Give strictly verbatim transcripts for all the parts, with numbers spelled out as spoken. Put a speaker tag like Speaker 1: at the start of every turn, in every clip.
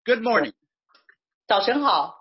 Speaker 1: Good morning.
Speaker 2: 早晨好。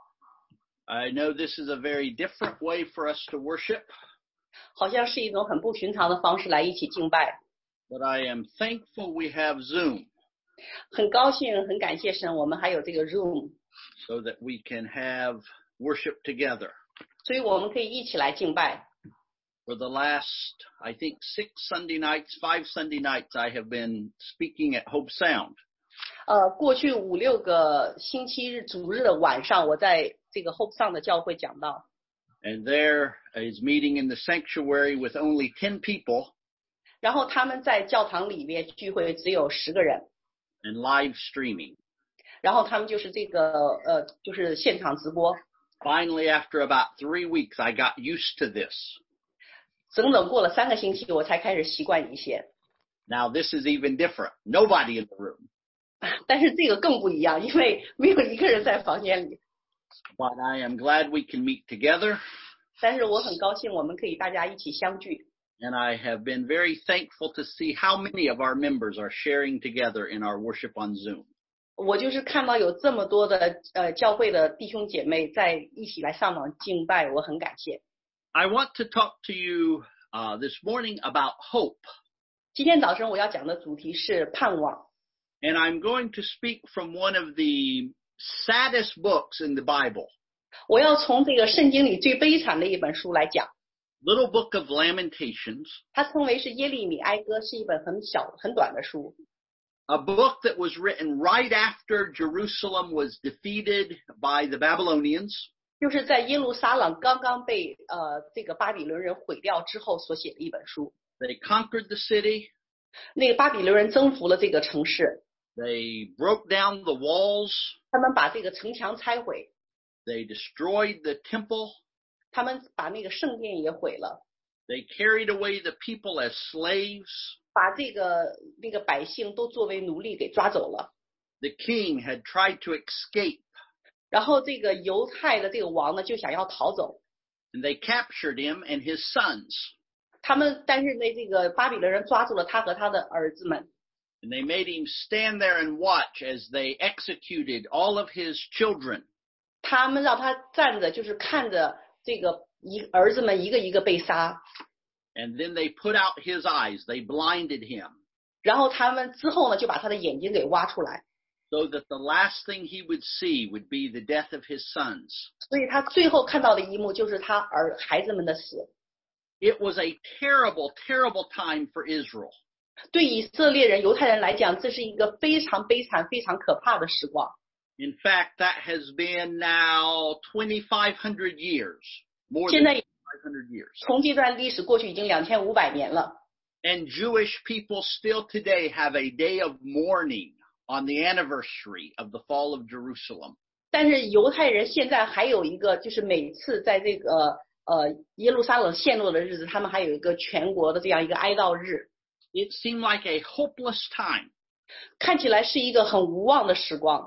Speaker 1: I know this is a very different way for us to worship.
Speaker 2: 好像是一种很不寻常的方式来一起敬拜。
Speaker 1: But I am thankful we have Zoom.
Speaker 2: 很高兴，很感谢神，我们还有这个 Zoom，
Speaker 1: so that we can have worship together.
Speaker 2: 所以我们可以一起来敬拜。
Speaker 1: For the last, I think, six Sunday nights, five Sunday nights, I have been speaking at Hope Sound.
Speaker 2: 呃，过去五六个星期日主日的晚上，我在这个 Hope Sound 的教会讲到。
Speaker 1: And there is meeting in the sanctuary with only ten people.
Speaker 2: 然后他们在教堂里面聚会只有十个人。
Speaker 1: And live streaming.
Speaker 2: 然后他们就是这个呃，就是现场直播。
Speaker 1: Finally, after about three weeks, I got used to this.
Speaker 2: 整整过了三个星期，我才开始习惯一些。
Speaker 1: Now this is even different. Nobody in the room.
Speaker 2: 但是这个更不一样，因为没有一个人在房间里。
Speaker 1: But I am glad we can meet together.
Speaker 2: 但是我很高兴我们可以大家一起相聚。
Speaker 1: And I have been very thankful to see how many of our members are sharing together in our worship on Zoom.
Speaker 2: 我就是看到有这么多的呃教会的弟兄姐妹在一起来上网敬拜，我很感谢。
Speaker 1: I want to talk to you uh, this morning about hope.
Speaker 2: 今天早晨我要讲的主题是盼望。
Speaker 1: And I'm going to speak from one of the saddest books in the Bible.
Speaker 2: 我要从这个圣经里最悲惨的一本书来讲。
Speaker 1: Little Book of Lamentations.
Speaker 2: 它称为是耶利米哀歌，是一本很小很短的书。
Speaker 1: A book that was written right after Jerusalem was defeated by the Babylonians.
Speaker 2: 就是在耶路撒冷刚刚被呃这个巴比伦人毁掉之后所写的一本书。
Speaker 1: They conquered the city.
Speaker 2: 那个巴比伦人征服了这个城市。
Speaker 1: They broke down the walls.
Speaker 2: 他们把这个城墙拆毁。
Speaker 1: They destroyed the temple.
Speaker 2: 他们把那个圣殿也毁了。
Speaker 1: They carried away the people as slaves.
Speaker 2: 把这个那个百姓都作为奴隶给抓走了。
Speaker 1: The king had tried to escape.
Speaker 2: 然后这个犹太的这个王呢就想要逃走。
Speaker 1: And they captured him and his sons.
Speaker 2: 他们但是呢这个巴比伦人抓住了他和他的儿子们。
Speaker 1: And they made him stand there and watch as they executed all of his children.
Speaker 2: 他们让他站着，就是看着这个一儿子们一个一个被杀。
Speaker 1: And then they put out his eyes. They blinded him.
Speaker 2: 然后他们之后呢就把他的眼睛给挖出来。
Speaker 1: So that the last thing he would see would be the death of his sons.
Speaker 2: 所以他最后看到的一幕就是他儿孩子们的死。
Speaker 1: It was a terrible, terrible time for Israel.
Speaker 2: 对以色列人、犹太人来讲，这是一个非常悲惨、非常可怕的时光。
Speaker 1: In fact, that has been now twenty-five hundred years. More
Speaker 2: 现
Speaker 1: than
Speaker 2: 在
Speaker 1: twenty-five hundred years.
Speaker 2: 从这段历史过去已经两千五百年了。
Speaker 1: And Jewish people still today have a day of mourning on the anniversary of the fall of Jerusalem.
Speaker 2: 但是犹太人现在还有一个，就是每次在这个呃耶路撒冷陷落的日子，他们还有一个全国的这样一个哀悼日。
Speaker 1: It seemed like a hopeless time.
Speaker 2: 看起来是一个很无望的时光。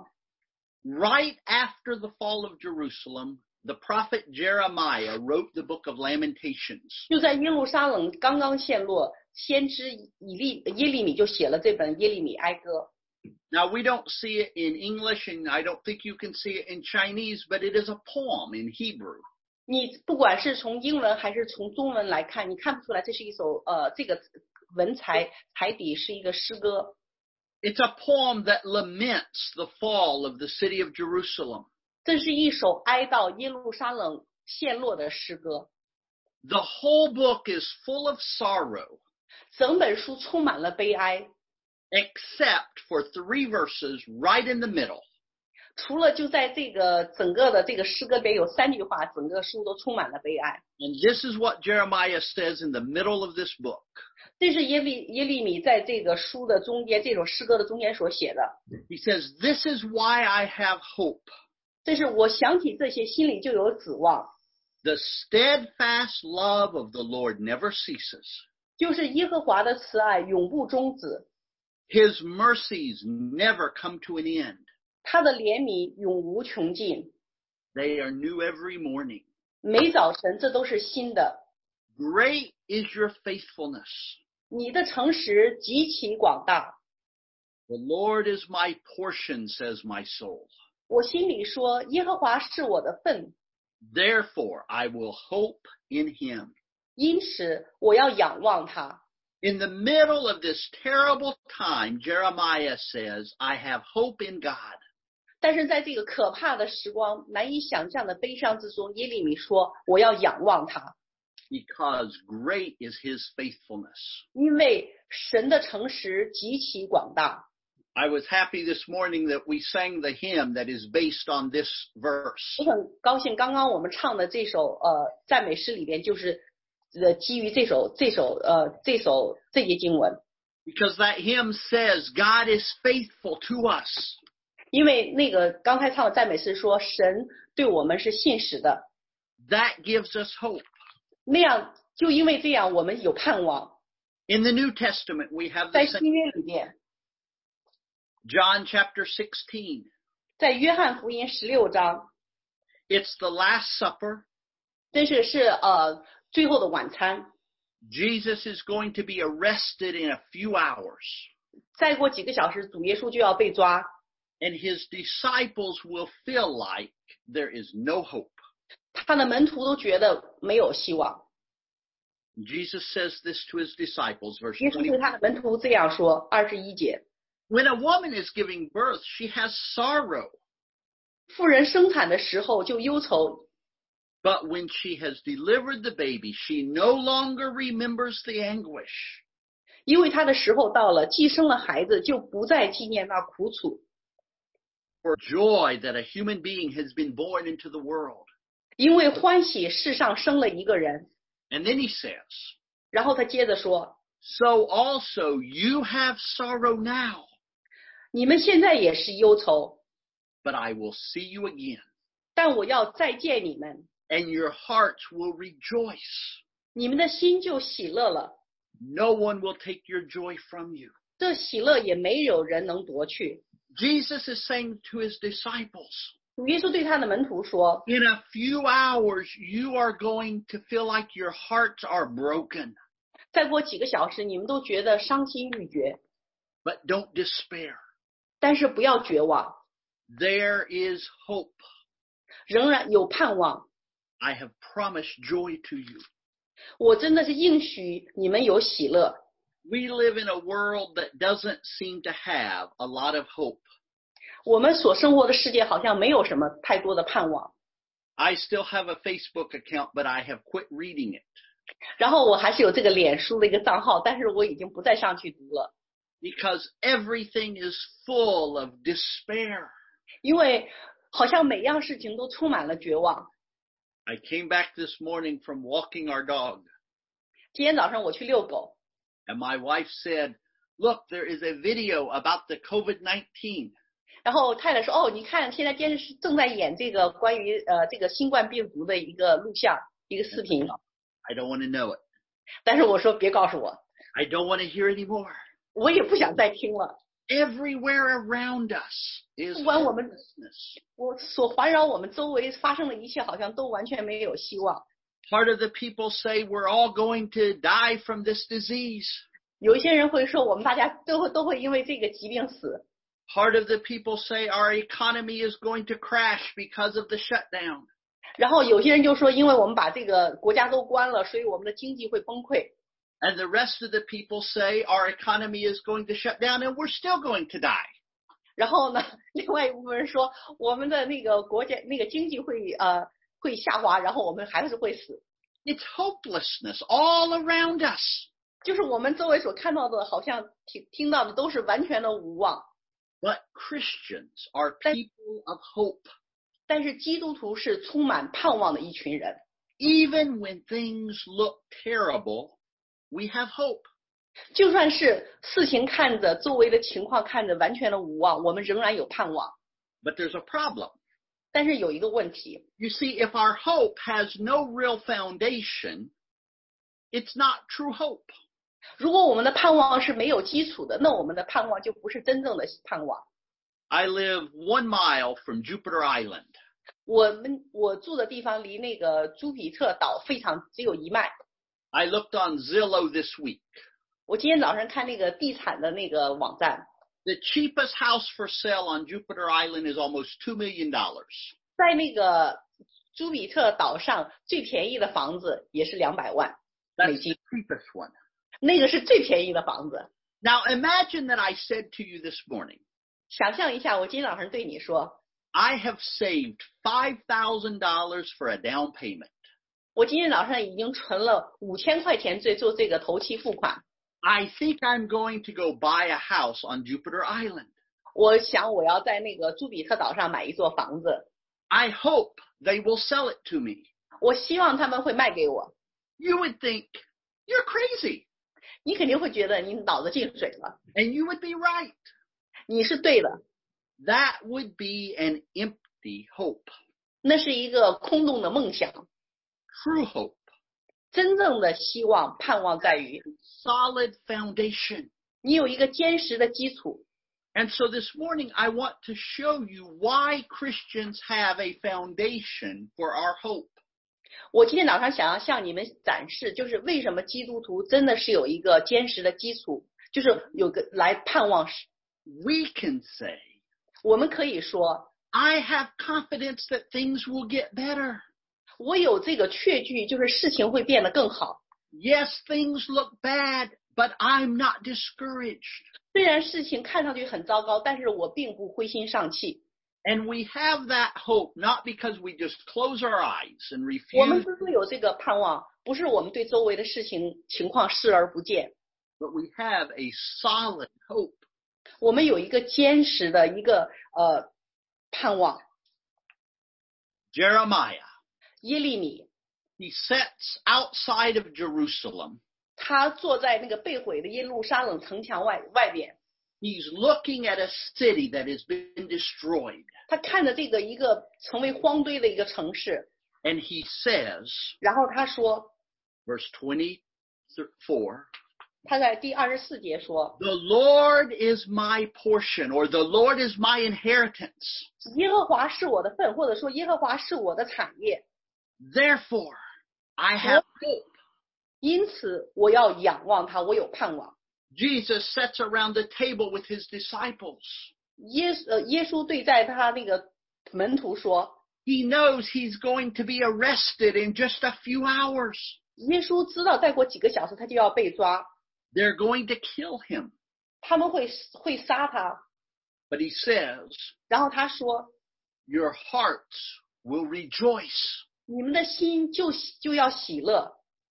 Speaker 1: Right after the fall of Jerusalem, the prophet Jeremiah wrote the book of Lamentations.
Speaker 2: 就在耶路撒冷刚刚陷落，先知以利耶利米就写了这本耶利米哀歌。
Speaker 1: Now, we don't see it in English, and I don't think you can see it in Chinese, but it is a poem in Hebrew.
Speaker 2: 你不管是从英文还是从中文来看，你看不出来这是一首呃这个文采彩底是一个诗歌。
Speaker 1: It's a poem that laments the fall of the city of Jerusalem.
Speaker 2: 这是一首哀悼耶路撒冷陷落的诗歌。
Speaker 1: The whole book is full of sorrow.
Speaker 2: 整本书充满了悲哀。
Speaker 1: Except for three verses right in the middle.
Speaker 2: 除了就在这个整个的这个诗歌里有三句话，整个书都充满了悲哀。
Speaker 1: And this is what Jeremiah says in the middle of this book.
Speaker 2: 这是耶利耶利米在这个书的中间，这首诗歌的中间所写的。
Speaker 1: He says, "This is why I have hope.
Speaker 2: 这是我想起这些，心里就有指望。
Speaker 1: The steadfast love of the Lord never ceases.
Speaker 2: 就是耶和华的慈爱永不终止，
Speaker 1: His mercies never come to an end.
Speaker 2: 他的怜悯永无穷尽。
Speaker 1: They are new every morning.
Speaker 2: 每早晨这都是新的。
Speaker 1: Great is your faithfulness.
Speaker 2: 你的诚实极其广大。
Speaker 1: The Lord is my portion, says my soul.
Speaker 2: 我心里说，耶和华是我的份，
Speaker 1: Therefore, I will hope in him.
Speaker 2: 因此我要仰望他。
Speaker 1: In the middle of this terrible time, Jeremiah says, I have hope in God.
Speaker 2: 但是在这个可怕的时光、难以想象的悲伤之中，耶利米说：“我要仰望他，
Speaker 1: Because great is his faithfulness.
Speaker 2: 因为神的诚实极其广大。”
Speaker 1: I was happy this morning that we sang the hymn that is based on this verse.
Speaker 2: 我很高兴，刚刚我们唱的这首呃赞美诗里边，就是呃基于这首这首呃这首这节经文，
Speaker 1: Because that hymn says God is faithful to us.
Speaker 2: 因为那个刚才唱的赞美诗说，神对我们是信实的，
Speaker 1: That gives us hope.
Speaker 2: 那样就因为这样，我们有盼望。
Speaker 1: In the New Testament, we have
Speaker 2: 在
Speaker 1: the
Speaker 2: 新约里面，
Speaker 1: John chapter sixteen.
Speaker 2: 在约翰福音十六章，
Speaker 1: It's the Last Supper.
Speaker 2: 这是是呃最后的晚餐。
Speaker 1: Jesus is going to be arrested in a few hours,
Speaker 2: 再过几个小时，主耶稣就要被抓，
Speaker 1: and his disciples will feel like there is no hope.
Speaker 2: 他的门徒都觉得没有希望。
Speaker 1: Jesus says this to his disciples, verse
Speaker 2: 耶稣对
Speaker 1: twenty.
Speaker 2: 他的门徒这样说，二十一节。
Speaker 1: When a woman is giving birth, she has sorrow,
Speaker 2: 妇人生产的时候就忧愁，
Speaker 1: but when she has delivered the baby, she no longer remembers the anguish.
Speaker 2: 因为她的时候到了，既生了孩子，就不再纪念那苦楚，
Speaker 1: For joy that a human being has been born into the world.
Speaker 2: 因为欢喜世上生了一个人。
Speaker 1: And then he says,
Speaker 2: 然后他接着说，
Speaker 1: so also you have sorrow now,
Speaker 2: 你们现在也是忧愁，
Speaker 1: but I will see you again,
Speaker 2: 但我要再见你们，
Speaker 1: and your hearts will rejoice.
Speaker 2: 你们的心就喜乐了，
Speaker 1: No one will take your joy from you.
Speaker 2: 这喜乐也没有人能夺去。
Speaker 1: Jesus is saying to his disciples,
Speaker 2: 主耶稣对他的门徒说，
Speaker 1: in a few hours, you are going to feel like your hearts are broken,
Speaker 2: 再过几个小时，你们都觉得伤心欲绝，
Speaker 1: but don't despair.
Speaker 2: 但是不要绝望，
Speaker 1: There is hope.
Speaker 2: 仍然有盼望。
Speaker 1: I have promised joy to you.
Speaker 2: 我真的是应许你们有喜乐。
Speaker 1: We live in a world that doesn't seem to have a lot of hope.
Speaker 2: 我们所生活的世界好像没有什么太多的盼望。
Speaker 1: I still have a Facebook account, but I have quit reading it.
Speaker 2: 然后我还是有这个脸书的一个账号，但是我已经不再上去读了，
Speaker 1: Because everything is full of despair.
Speaker 2: 因为好像每样事情都充满了绝望。
Speaker 1: I came back this morning from walking our dog,
Speaker 2: 今天早上我去遛狗，
Speaker 1: and my wife said, look, there is a video about the COVID nineteen.
Speaker 2: 然后太太说：“哦，你看，现在电视正在演这个关于呃这个新冠病毒的一个录像，一个视频。
Speaker 1: I don't want to know it. ”
Speaker 2: 但是我说别告诉我，
Speaker 1: I don't want to hear anymore.
Speaker 2: 我也不想再听了。
Speaker 1: Everywhere around us is
Speaker 2: 不管我们
Speaker 1: hopelessness.
Speaker 2: 我所环绕我们周围发生的一切，好像都完全没有希望。
Speaker 1: Part of the people say we're all going to die from this disease.
Speaker 2: 有一些人会说，我们大家都会都会因为这个疾病死。
Speaker 1: Part of the people say our economy is going to crash because of the shutdown.
Speaker 2: 然后有些人就说，因为我们把这个国家都关了，所以我们的经济会崩溃。
Speaker 1: And the rest of the people say our economy is going to shut down and we're still going to die.
Speaker 2: 然后呢，另外一部分人说，我们的那个国家那个经济会呃会下滑，然后我们还是会死。
Speaker 1: It's hopelessness all around us.
Speaker 2: 就是我们周围所看到的，好像听听到的都是完全的无望。
Speaker 1: But Christians are people of hope.
Speaker 2: 但是基督徒是充满盼望的一群人。
Speaker 1: Even when things look terrible, we have hope.
Speaker 2: 就算是事情看着周围的情况看着完全的无望，我们仍然有盼望。
Speaker 1: But there's a problem.
Speaker 2: 但是有一个问题，
Speaker 1: You see, if our hope has no real foundation, it's not true hope.
Speaker 2: 如果我们的盼望是没有基础的，那我们的盼望就不是真正的盼望。
Speaker 1: I live one mile from Jupiter Island.
Speaker 2: 我们我住的地方离那个朱比特岛非常只有一迈。
Speaker 1: I looked on Zillow this week.
Speaker 2: 我今天早上看那个地产的那个网站，
Speaker 1: The cheapest house for sale on Jupiter Island is almost two million dollars.
Speaker 2: 在那个朱比特岛上最便宜的房子也是两百万美
Speaker 1: That's
Speaker 2: 金，
Speaker 1: the cheapest one.
Speaker 2: 那个是最便宜的房子。
Speaker 1: Now imagine that I said to you this morning,
Speaker 2: 想象一下，我今天早上对你说，
Speaker 1: I have saved five thousand dollars for a down payment.
Speaker 2: 我今天早上已经存了五千块钱做做这个头期付款。
Speaker 1: I think I'm going to go buy a house on Jupiter Island.
Speaker 2: 我想我要在那个朱比特岛上买一座房子，
Speaker 1: I hope they will sell it to me.
Speaker 2: 我希望他们会卖给我。
Speaker 1: You would think, you're crazy.
Speaker 2: 你肯定会觉得你脑子进水了，
Speaker 1: And you would be right.
Speaker 2: 你是对的，
Speaker 1: That would be an empty hope.
Speaker 2: 那是一个空洞的梦想。
Speaker 1: True hope.
Speaker 2: 真正的希望盼望在于
Speaker 1: Solid foundation.
Speaker 2: 你有一个坚实的基础。
Speaker 1: And so this morning, I want to show you why Christians have a foundation for our hope.
Speaker 2: 我今天早上想要向你们展示，就是为什么基督徒真的是有一个坚实的基础，就是有个来盼望。
Speaker 1: We can say,
Speaker 2: 我们可以说，
Speaker 1: I have confidence that things will get better.
Speaker 2: 我有这个确据，就是事情会变得更好。
Speaker 1: Yes, things look bad, but I'm not discouraged.
Speaker 2: 虽然事情看上去很糟糕，但是我并不灰心丧气。
Speaker 1: And we have that hope not because we just close our eyes and
Speaker 2: 我们
Speaker 1: refuse,
Speaker 2: 之所以有这个盼望，不是我们对周围的事情情况视而不见，
Speaker 1: but we have a solid hope.
Speaker 2: 我们有一个坚实的一个呃盼望。
Speaker 1: Jeremiah,
Speaker 2: 耶利米
Speaker 1: he sets outside of Jerusalem.
Speaker 2: 他坐在那个被毁的耶路撒冷城墙外外边，
Speaker 1: He's looking at a city that has been destroyed.
Speaker 2: 他看着这个一个成为荒堆的一个城市，
Speaker 1: And he says,
Speaker 2: 然后他说，
Speaker 1: verse twenty-four,
Speaker 2: 他在第二十四节说，
Speaker 1: the Lord is my portion, or the Lord is my inheritance.
Speaker 2: 耶和华是我的份，或者说耶和华是我的产业，
Speaker 1: Therefore, I have hope.
Speaker 2: 因此我要仰望他，我有盼望。
Speaker 1: Jesus sits around the table with his disciples.
Speaker 2: 耶呃耶稣对在他那个门徒说，
Speaker 1: He knows he's going to be arrested in just a few hours.
Speaker 2: 耶稣知道再过几个小时他就要被抓，
Speaker 1: They're going to kill him.
Speaker 2: 他们会会杀他。
Speaker 1: But he says,
Speaker 2: 然后他说，
Speaker 1: your hearts will rejoice.
Speaker 2: 你们的心就就要喜乐。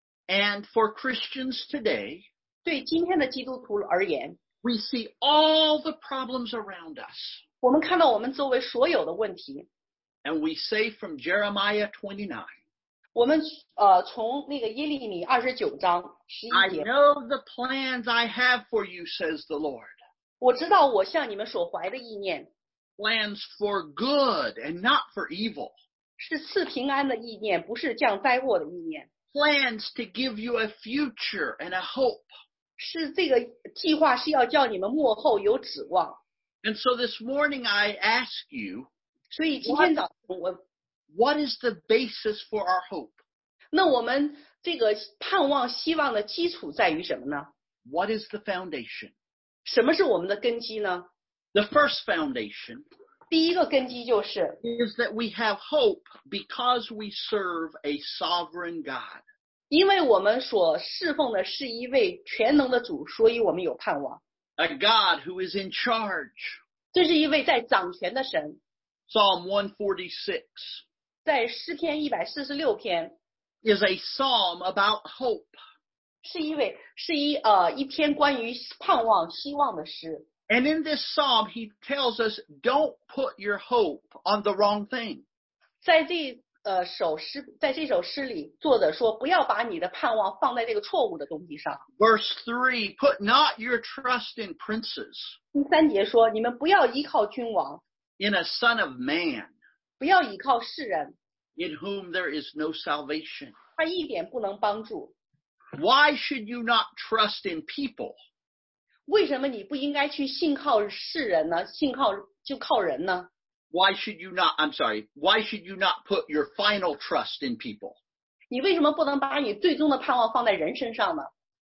Speaker 1: And for Christians today,
Speaker 2: 对今天的基督徒而言，
Speaker 1: we see all the problems around us.
Speaker 2: 我们看到我们周围所有的问题，
Speaker 1: And we say from Jeremiah twenty-nine,
Speaker 2: 我们呃从那个耶利米二十九章十
Speaker 1: I
Speaker 2: 一节，
Speaker 1: know the plans I have for you, says the Lord.
Speaker 2: 我知道我向你们所怀的意念
Speaker 1: Plans for good and not for evil.
Speaker 2: 是赐平安的意念，不是降灾祸的意念，
Speaker 1: Plans to give you a future and a hope.
Speaker 2: 是这个计划是要叫你们幕后有指望。
Speaker 1: And so this morning I ask you,
Speaker 2: 所以今天早上我，
Speaker 1: what is the basis for our hope?
Speaker 2: 那我们这个盼望希望的基础在于什么呢？
Speaker 1: What is the foundation?
Speaker 2: 什么是我们的根基呢？
Speaker 1: The first foundation
Speaker 2: 第一个根基就是
Speaker 1: is that we have hope because we serve a sovereign God.
Speaker 2: 因为我们所侍奉的是一位全能的主，所以我们有盼望。
Speaker 1: A God who is in charge.
Speaker 2: 这是一位在掌权的神。
Speaker 1: Psalm one forty-six
Speaker 2: 在诗篇一百四十六篇
Speaker 1: is a psalm about hope.
Speaker 2: 是一位是一呃一篇关于盼望希望的诗。
Speaker 1: And in this psalm, he tells us, don't put your hope on the wrong thing.
Speaker 2: 在这呃首诗在这首诗里，作者说不要把你的盼望放在这个错误的东西上。
Speaker 1: Verse three, put not your trust in princes,
Speaker 2: 第三节说，你们不要依靠君王，
Speaker 1: in a son of man,
Speaker 2: 不要依靠世人，
Speaker 1: in whom there is no salvation.
Speaker 2: 他一点不能帮助。
Speaker 1: Why should you not trust in people?
Speaker 2: 为什么你不应该去信靠世人呢？信靠就靠人呢？
Speaker 1: Why should you not, I'm sorry, why should you not put your final trust in people?
Speaker 2: 你为什么不能把你最终的盼望放在人身上呢？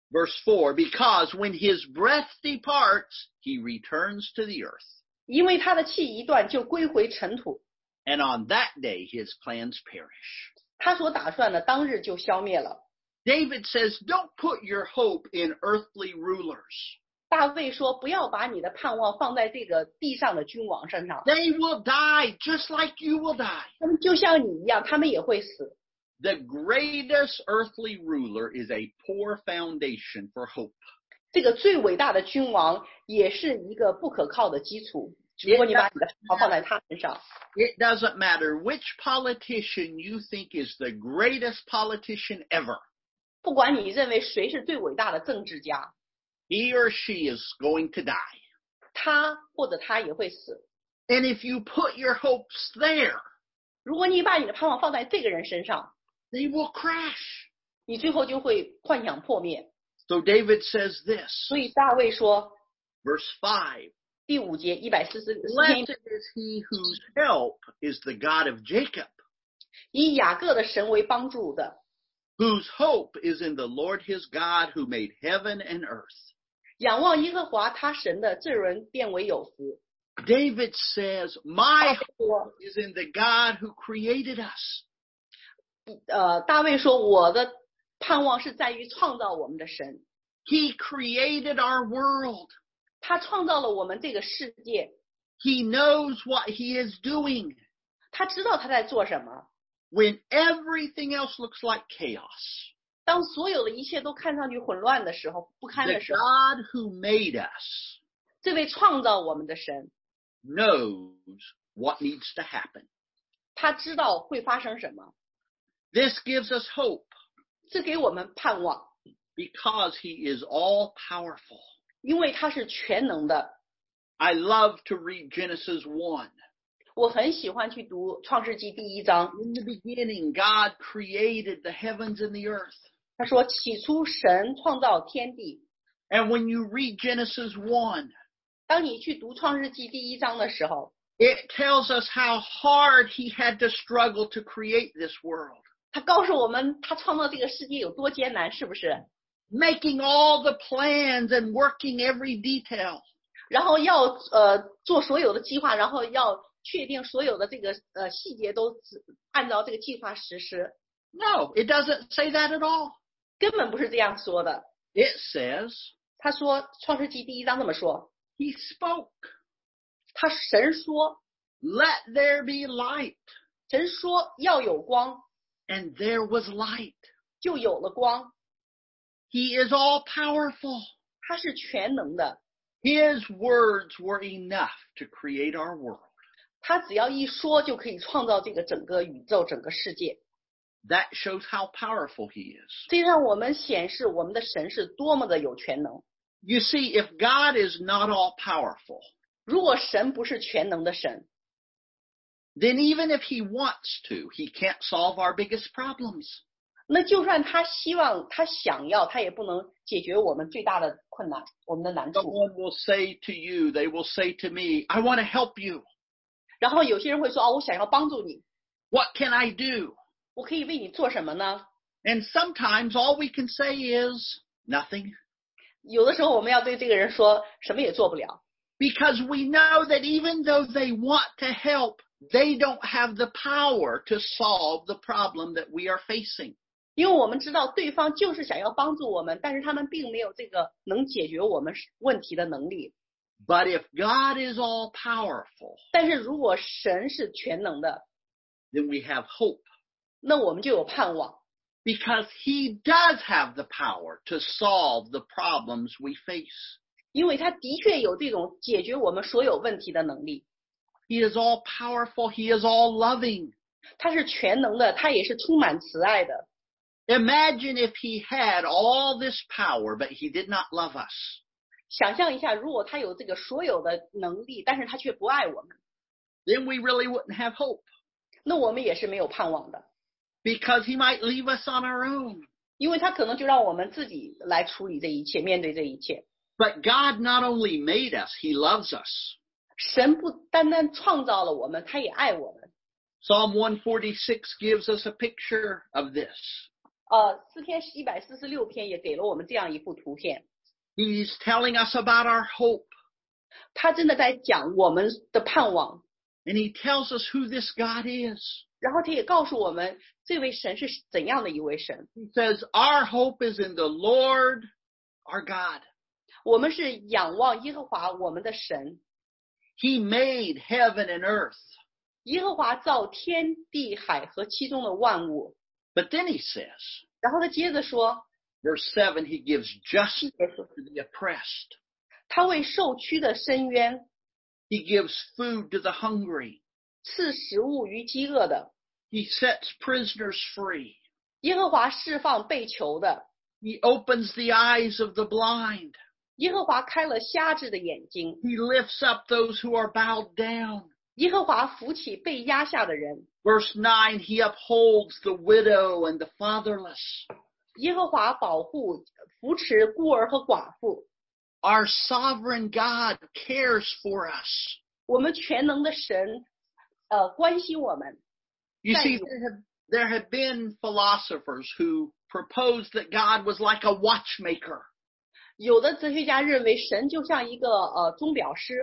Speaker 1: Verse four, because when his breath departs, he returns to the earth.
Speaker 2: 因为他的气一断，就归回尘土。
Speaker 1: And on that day, his plans perish.
Speaker 2: 他所打算的当日就消灭了。
Speaker 1: David says, don't put your hope in earthly rulers.
Speaker 2: 大卫说：“不要把你的盼望放在这个地上的君王身上，
Speaker 1: They will die just like you will die.
Speaker 2: 他们就像你一样，他们也会死。
Speaker 1: The greatest earthly ruler is a poor foundation for hope.
Speaker 2: 这个最伟大的君王也是一个不可靠的基础。如果你把你的盼望放在他身上，
Speaker 1: It doesn't matter which politician you think is the greatest politician ever.
Speaker 2: 不管你认为谁是最伟大的政治家，
Speaker 1: He or she is going to die.
Speaker 2: 他或者他也会死。
Speaker 1: And if you put your hopes there,
Speaker 2: 如果你把你的盼望放在这个人身上，
Speaker 1: they will crash.
Speaker 2: 你最后就会幻想破灭。
Speaker 1: So David says this,
Speaker 2: 所以大卫说，
Speaker 1: verse five,
Speaker 2: 第五节一百四十四
Speaker 1: Blessed
Speaker 2: 篇，
Speaker 1: is he whose help is the God of Jacob,
Speaker 2: 以雅各的神为帮助的，
Speaker 1: whose hope is in the Lord his God who made heaven and earth.
Speaker 2: 仰望耶和华他神的这人变为有福。
Speaker 1: David says, my
Speaker 2: 大卫
Speaker 1: hope
Speaker 2: 说，
Speaker 1: is in the God who created us.
Speaker 2: 呃，大卫说，我的盼望是在于创造我们的神，
Speaker 1: He created our world.
Speaker 2: 他创造了我们这个世界，
Speaker 1: He knows what he is doing
Speaker 2: 他知道他在做什么。
Speaker 1: when everything else looks like chaos.
Speaker 2: 当所有的一切都看上去混乱的时候，不堪
Speaker 1: The
Speaker 2: 的时候，
Speaker 1: God who made us
Speaker 2: 这位创造我们的神，
Speaker 1: knows what needs to happen.
Speaker 2: 他知道会发生什么，
Speaker 1: This gives us hope
Speaker 2: 这给我们盼望，
Speaker 1: because he is all powerful.
Speaker 2: 因为他是全能的。
Speaker 1: I love to read Genesis one.
Speaker 2: 我很喜欢去读创世纪第一章，
Speaker 1: In the beginning, God created the heavens and the earth.
Speaker 2: 他说起初神创造天地。
Speaker 1: And when you read Genesis one,
Speaker 2: 当你去读创世纪第一章的时候，
Speaker 1: it tells us how hard he had to struggle to create this world.
Speaker 2: 他告诉我们他创造这个世界有多艰难，是不是？
Speaker 1: Making all the plans and working every detail.
Speaker 2: 然后要呃做所有的计划，然后要确定所有的这个呃细节都按照这个计划实施。
Speaker 1: No, it doesn't say that at all.
Speaker 2: 根本不是这样说的。
Speaker 1: It says
Speaker 2: 他说创世纪第一章这么说，
Speaker 1: he spoke.
Speaker 2: 他神说，
Speaker 1: Let there be light.
Speaker 2: 神说要有光，
Speaker 1: And there was light.
Speaker 2: 就有了光。
Speaker 1: He is all powerful.
Speaker 2: 他是全能的，
Speaker 1: His words were enough to create our world.
Speaker 2: 他只要一说就可以创造这个整个宇宙整个世界。
Speaker 1: That shows how powerful he is.
Speaker 2: 这让我们显示我们的神是多么的有全能。
Speaker 1: You see, if God is not all powerful,
Speaker 2: 如果神不是全能的神，
Speaker 1: then even if he wants to, he can't solve our biggest problems.
Speaker 2: 那就算他希望他想要，他也不能解决我们最大的困难，我们的难处。
Speaker 1: Someone will say to you, they will say to me, I want to help you.
Speaker 2: 然后有些人会说，哦，我想要帮助你，
Speaker 1: What can I do?
Speaker 2: 我可以为你做什么呢？
Speaker 1: And sometimes all we can say is nothing.
Speaker 2: 有的时候我们要对这个人说，什么也做不了，
Speaker 1: Because we know that even though they want to help, they don't have the power to solve the problem that we are facing.
Speaker 2: 因为我们知道对方就是想要帮助我们，但是他们并没有这个能解决我们问题的能力。
Speaker 1: But if God is all powerful,
Speaker 2: 但是如果神是全能的，
Speaker 1: then we have hope.
Speaker 2: 那我们就有盼望，
Speaker 1: Because he does have the power to solve the problems we face.
Speaker 2: 因为他的确有这种解决我们所有问题的能力。
Speaker 1: He is all powerful. He is all loving.
Speaker 2: 他是全能的，他也是充满慈爱的。
Speaker 1: Imagine if he had all this power, but he did not love us.
Speaker 2: 想象一下，如果他有这个所有的能力，但是他却不爱我们，
Speaker 1: Then we really wouldn't have hope.
Speaker 2: 那我们也是没有盼望的，
Speaker 1: Because he might leave us on our own.
Speaker 2: 因为他可能就让我们自己来处理这一切，面对这一切。
Speaker 1: But God not only made us, he loves us.
Speaker 2: 神不单单创造了我们，他也爱我们。
Speaker 1: Psalm one forty-six gives us a picture of this.
Speaker 2: 呃，诗篇一百四十六篇也给了我们这样一幅图片。
Speaker 1: He's telling us about our hope.
Speaker 2: 他真的在讲我们的盼望。
Speaker 1: And he tells us who this God is.
Speaker 2: 然后他也告诉我们这位神是怎样的一位神。
Speaker 1: He says, our hope is in the Lord, our God.
Speaker 2: 我们是仰望耶和华我们的神。
Speaker 1: He made heaven and earth.
Speaker 2: 耶和华造天地海和其中的万物。
Speaker 1: But then he says,
Speaker 2: 然后他接着说
Speaker 1: verse seven, he gives justice to the oppressed.
Speaker 2: 他为受屈的伸冤。
Speaker 1: He gives food to the hungry.
Speaker 2: 赐食物于饥饿的。
Speaker 1: He sets prisoners free.
Speaker 2: 耶和华释放被囚的。
Speaker 1: He opens the eyes of the blind.
Speaker 2: 耶和华开了瞎子的眼睛。
Speaker 1: He lifts up those who are bowed down.
Speaker 2: 耶和华扶起被压下的人。
Speaker 1: Verse nine, he upholds the widow and the fatherless.
Speaker 2: 耶和华保护扶持孤儿和寡妇。
Speaker 1: Our sovereign God cares for us.
Speaker 2: 我们全能的神呃关心我们。
Speaker 1: You see, there have, there have been philosophers who proposed that God was like a watchmaker.
Speaker 2: 有的哲学家认为神就像一个呃钟表师。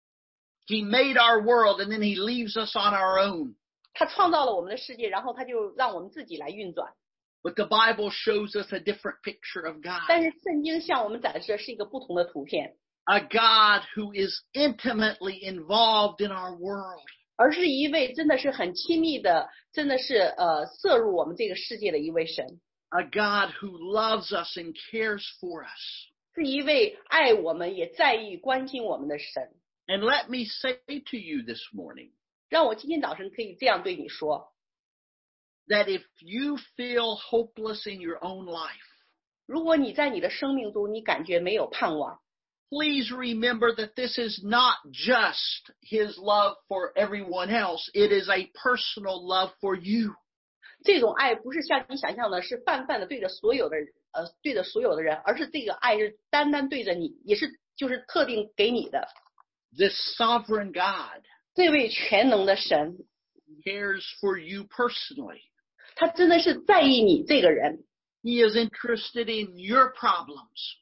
Speaker 1: He made our world and then he leaves us on our own.
Speaker 2: 他创造了我们的世界，然后他就让我们自己来运转。
Speaker 1: But the Bible shows us a different picture of God.
Speaker 2: 但是圣经向我们展示的是一个不同的图片。
Speaker 1: A God who is intimately involved in our world.
Speaker 2: 而是一位真的是很亲密的，真的是呃摄入我们这个世界的一位神。
Speaker 1: A God who loves us and cares for us.
Speaker 2: 是一位爱我们也在意关心我们的神。
Speaker 1: And let me say to you this morning.
Speaker 2: 让我今天早晨可以这样对你说。
Speaker 1: That if you feel hopeless in your own life.
Speaker 2: 如果你在你的生命中你感觉没有盼望。
Speaker 1: Please remember that this is not just his love for everyone else. It is a personal love for you.
Speaker 2: 这种爱不是像你想象的是泛泛的对着所有的呃对着所有的人，而是这个爱是单单对着你，也是就是特定给你的。
Speaker 1: This sovereign God.
Speaker 2: 这位全能的神
Speaker 1: cares for you personally.
Speaker 2: 他真的是在意你这个人。
Speaker 1: He is interested in your problems.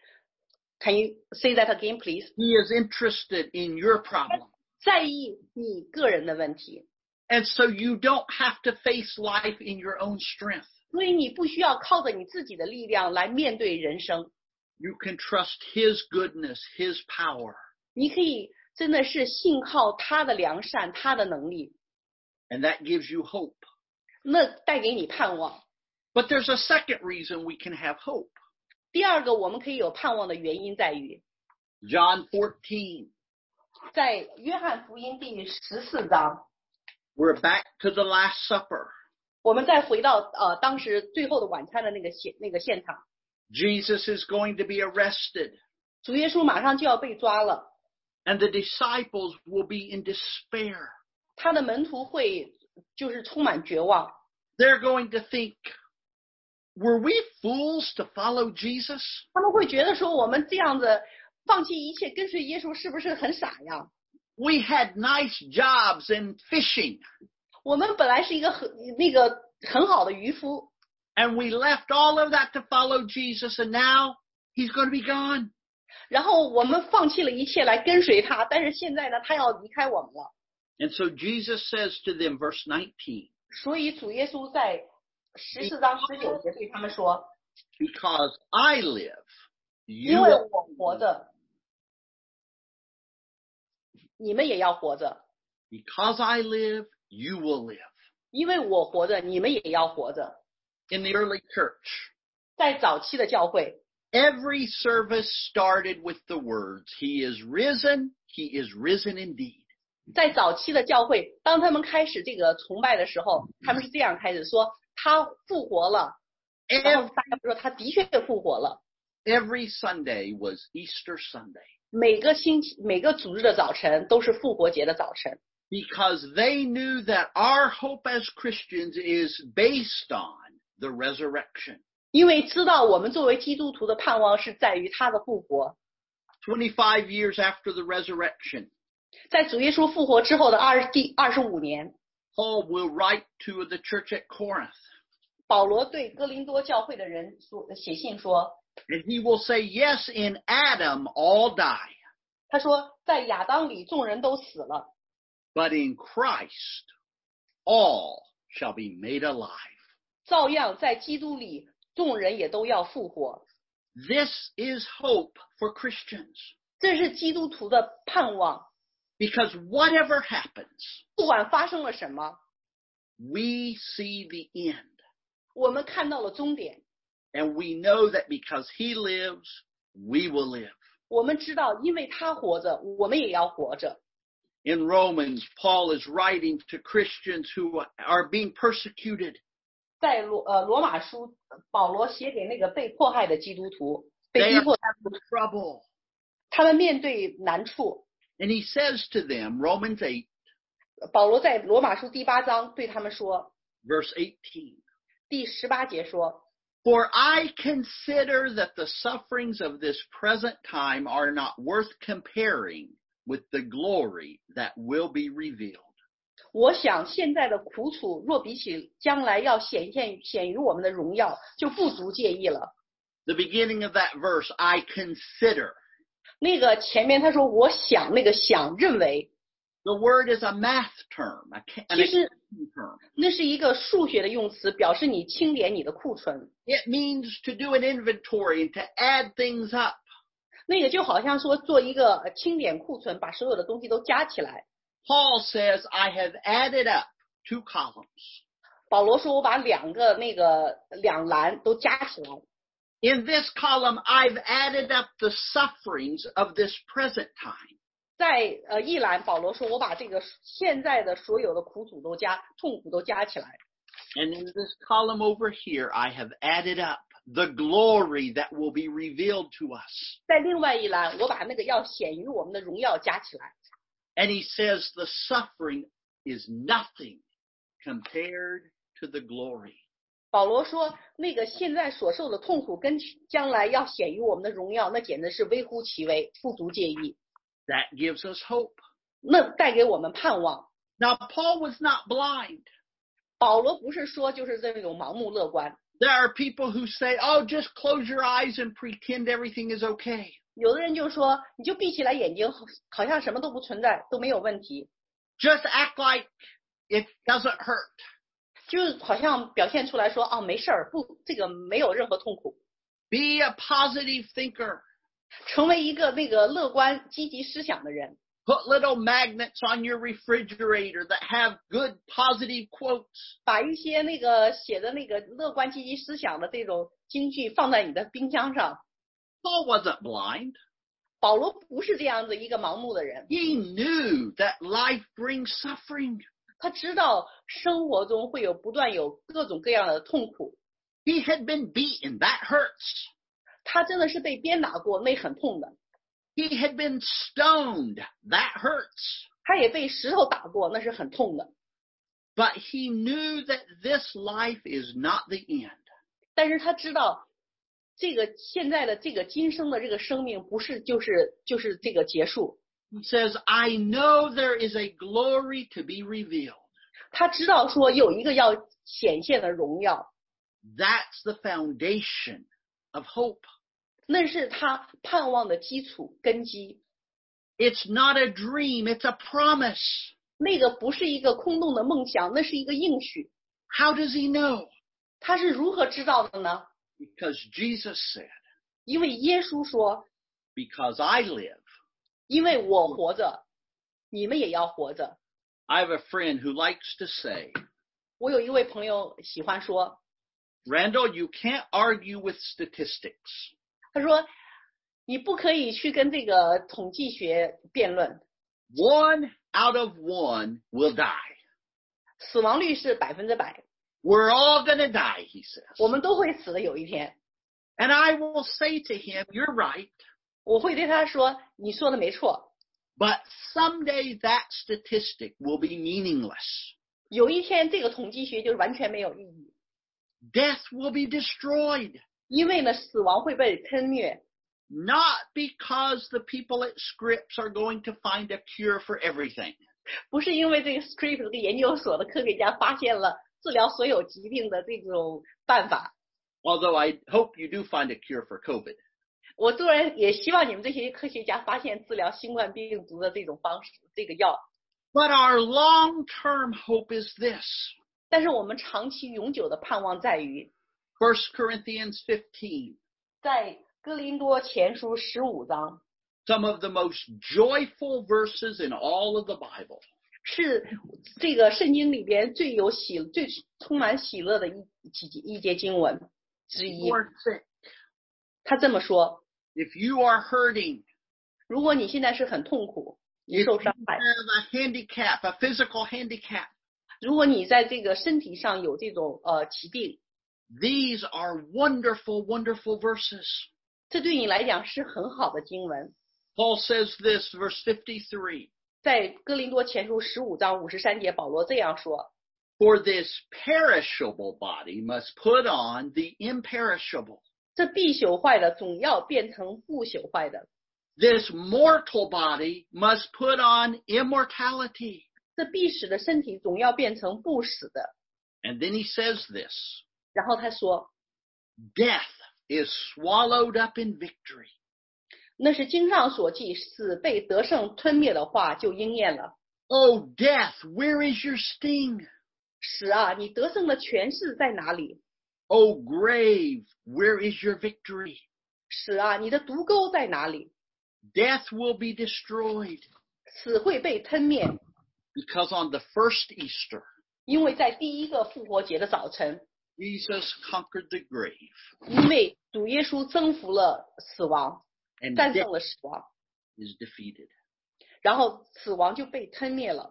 Speaker 2: Can you say that again, please?
Speaker 1: He is interested in your problem.
Speaker 2: 在意你个人的问题。
Speaker 1: And so you don't have to face life in your own strength.
Speaker 2: 所以你不需要靠着你自己的力量来面对人生。
Speaker 1: You can trust his goodness, his power.
Speaker 2: 你可以真的是信靠他的良善，他的能力。
Speaker 1: And that gives you hope.
Speaker 2: 那带给你盼望。
Speaker 1: But there's a second reason we can have hope.
Speaker 2: 第二个我们可以有盼望的原因在于
Speaker 1: John fourteen.
Speaker 2: 在约翰福音第十四章
Speaker 1: We're back to the Last Supper.
Speaker 2: 我们再回到呃当时最后的晚餐的那个现那个现场。
Speaker 1: Jesus is going to be arrested.
Speaker 2: 主耶稣马上就要被抓了。
Speaker 1: And the disciples will be in despair.
Speaker 2: 他的门徒会就是充满绝望。
Speaker 1: They're going to think, were we fools to follow Jesus?
Speaker 2: 他们会觉得说我们这样子放弃一切跟随耶稣是不是很傻呀？
Speaker 1: We had nice jobs in fishing.
Speaker 2: 我们本来是一个很那个很好的渔夫。
Speaker 1: And we left all of that to follow Jesus, and now he's going to be gone.
Speaker 2: 然后我们放弃了一切来跟随他，但是现在呢，他要离开我们了。
Speaker 1: And so Jesus says to them, verse nineteen.
Speaker 2: 所以主耶稣在十四章十九节对他们说
Speaker 1: Because I live,
Speaker 2: 因
Speaker 1: you
Speaker 2: 为
Speaker 1: will.
Speaker 2: 我活着，你们也要活着。
Speaker 1: Because I live, you will live.
Speaker 2: 因为我活着，你们也要活着。
Speaker 1: In the early church,
Speaker 2: 在早期的教会
Speaker 1: every service started with the words, He is risen, He is risen indeed.
Speaker 2: 在早期的教会，当他们开始这个崇拜的时候，他们是这样开始说他复活了，然后大家说他的确复活了。
Speaker 1: Every Sunday was Easter Sunday.
Speaker 2: 每个星期每个主日的早晨都是复活节的早晨。
Speaker 1: Because they knew that our hope as Christians is based on the resurrection.
Speaker 2: 因为知道我们作为基督徒的盼望是在于他的复活。
Speaker 1: twenty-five years after the resurrection,
Speaker 2: 在主耶稣复活之后的二第二十五年，
Speaker 1: Paul will write to the church at Corinth.
Speaker 2: 保罗对哥林多教会的人说写信说，
Speaker 1: And he will say, yes, in Adam all die,
Speaker 2: 他说在亚当里众人都死了，
Speaker 1: but in Christ all shall be made alive.
Speaker 2: 照样在基督里众人也都要复活。
Speaker 1: This is hope for Christians,
Speaker 2: 这是基督徒的盼望，
Speaker 1: because whatever happens,
Speaker 2: 不管发生了什么，
Speaker 1: we see the end.
Speaker 2: 我们看到了终点，
Speaker 1: And we know that because he lives, we will live.
Speaker 2: 我们知道因为他活着，我们也要活着。
Speaker 1: In Romans, Paul is writing to Christians who are being persecuted.
Speaker 2: 在罗呃罗马书，保罗写给那个被迫害的基督徒，被
Speaker 1: They
Speaker 2: 逼
Speaker 1: are
Speaker 2: 迫，
Speaker 1: having trouble.
Speaker 2: 他们面对难处。
Speaker 1: And he says to them, Romans eight,
Speaker 2: 保罗在罗马书第八章对他们说，
Speaker 1: verse eighteen,
Speaker 2: 第十八节说，
Speaker 1: For I consider that the sufferings of this present time are not worth comparing with the glory that will be revealed.
Speaker 2: 我想现在的苦楚若比起将来要显现显于我们的荣耀，就不足介意了。
Speaker 1: The beginning of that verse, I consider.
Speaker 2: 那个前面他说我想，那个想认为，
Speaker 1: The word is a math term, a, an
Speaker 2: 其实
Speaker 1: accounting term.
Speaker 2: 那是一个数学的用词，表示你清点你的库存。
Speaker 1: It means to do an inventory and to add things up.
Speaker 2: 那个就好像说做一个呃清点库存，把所有的东西都加起来。
Speaker 1: Paul says, I have added up two columns.
Speaker 2: 保罗说我把两个那个两栏都加起来。
Speaker 1: In this column, I've added up the sufferings of this present time.
Speaker 2: 在呃一栏，保罗说我把这个现在的所有的苦楚都加痛苦都加起来。
Speaker 1: And in this column over here, I have added up the glory that will be revealed to us.
Speaker 2: 在另外一栏，我把那个要显于我们的荣耀加起来。
Speaker 1: And he says the suffering is nothing compared to the glory.
Speaker 2: 保罗说那个现在所受的痛苦跟将来要显于我们的荣耀，那简直是微乎其微，不足介意。
Speaker 1: That gives us hope.
Speaker 2: 那带给我们盼望。
Speaker 1: Now, Paul was not blind.
Speaker 2: 保罗不是说就是这种盲目乐观。
Speaker 1: There are people who say, oh, just close your eyes and pretend everything is okay.
Speaker 2: 有的人就说你就闭起来眼睛，好像什么都不存在，都没有问题，
Speaker 1: Just act like it doesn't hurt.
Speaker 2: 就好像表现出来说哦没事儿，不，这个没有任何痛苦。
Speaker 1: Be a positive thinker.
Speaker 2: 成为一个那个乐观积极思想的人。
Speaker 1: Put little magnets on your refrigerator that have good positive quotes.
Speaker 2: 把一些那个写的那个乐观积极思想的这种金句放在你的冰箱上。
Speaker 1: Paul wasn't blind.
Speaker 2: 保罗不是这样子一个盲目的人，
Speaker 1: He knew that life brings suffering.
Speaker 2: 他知道生活中会有不断有各种各样的痛苦。
Speaker 1: He had been beaten. That hurts.
Speaker 2: 他真的是被鞭打过，那很痛的。
Speaker 1: He had been stoned. That hurts.
Speaker 2: 他也被石头打过，那是很痛的。
Speaker 1: But he knew that this life is not the end.
Speaker 2: 但是他知道这个现在的这个今生的这个生命不是就是就是这个结束。
Speaker 1: He says, I know there is a glory to be revealed.
Speaker 2: 他知道说有一个要显现的荣耀，
Speaker 1: That's the foundation of hope.
Speaker 2: 那是他盼望的基础根基。
Speaker 1: It's not a dream, it's a promise.
Speaker 2: 那个不是一个空洞的梦想，那是一个应许。
Speaker 1: How does he know?
Speaker 2: 他是如何知道的呢？
Speaker 1: Because Jesus said,
Speaker 2: 因为耶稣说，
Speaker 1: because I live.
Speaker 2: 因为我活着，你们也要活着。
Speaker 1: I have a friend who likes to say,
Speaker 2: 我有一位朋友喜欢说，
Speaker 1: Randall, you can't argue with statistics.
Speaker 2: 他说你不可以去跟这个统计学辩论，
Speaker 1: One out of one will die.
Speaker 2: 死亡率是百分之百，
Speaker 1: We're all going to die, he says.
Speaker 2: 我们都会死的有一天。
Speaker 1: And I will say to him, you're right.
Speaker 2: 我会对他说，你说的没错，
Speaker 1: But someday that statistic will be meaningless.
Speaker 2: 有一天这个统计学就完全没有意义，
Speaker 1: Death will be destroyed.
Speaker 2: 因为呢死亡会被吞灭，
Speaker 1: Not because the people at Scripps are going to find a cure for everything.
Speaker 2: 不是因为这个 Scripps 这个研究所的科学家发现了治疗所有疾病的这种办法。
Speaker 1: Although I hope you do find a cure for COVID.
Speaker 2: 我当然也希望你们这些科学家发现治疗新冠病毒的这种方式，这个药。
Speaker 1: But our long-term hope is this.
Speaker 2: 但是我们长期永久的盼望在于
Speaker 1: First Corinthians fifteen.
Speaker 2: 在哥林多前书十五章
Speaker 1: Some of the most joyful verses in all of the Bible.
Speaker 2: 是这个圣经里边最有喜最充满喜乐的一一节经文之一。
Speaker 1: You are sick.
Speaker 2: 他这么说，
Speaker 1: If you are hurting,
Speaker 2: 如果你现在是很痛苦，你
Speaker 1: if
Speaker 2: 受
Speaker 1: you
Speaker 2: 伤害，
Speaker 1: have a handicap, a physical handicap,
Speaker 2: 如果你在这个身体上有这种呃疾病，
Speaker 1: these are wonderful, wonderful verses.
Speaker 2: 这对你来讲是很好的经文。
Speaker 1: Paul says this, verse fifty-three.
Speaker 2: 在哥林多前书十五章五十三节，保罗这样说：
Speaker 1: For this perishable body must put on the imperishable.
Speaker 2: 这必朽坏的总要变成不朽坏的，
Speaker 1: This mortal body must put on immortality.
Speaker 2: 这必死的身体总要变成不死的。
Speaker 1: And then he says this,
Speaker 2: 然后他说，
Speaker 1: death is swallowed up in victory.
Speaker 2: 那是经上所记，死被得胜吞灭的话就应验了。
Speaker 1: Oh, death, where is your sting?
Speaker 2: 死啊，你得胜的权势在哪里？
Speaker 1: Oh, grave, where is your victory?
Speaker 2: 死啊，你的毒钩在哪里？
Speaker 1: Death will be destroyed.
Speaker 2: 死会被吞灭，
Speaker 1: Because on the first Easter,
Speaker 2: 因为在第一个复活节的早晨，
Speaker 1: Jesus conquered the grave.
Speaker 2: 因为主耶稣征服了死亡，
Speaker 1: And
Speaker 2: 战
Speaker 1: death
Speaker 2: 胜了死亡，
Speaker 1: is defeated.
Speaker 2: 然后死亡就被吞灭了。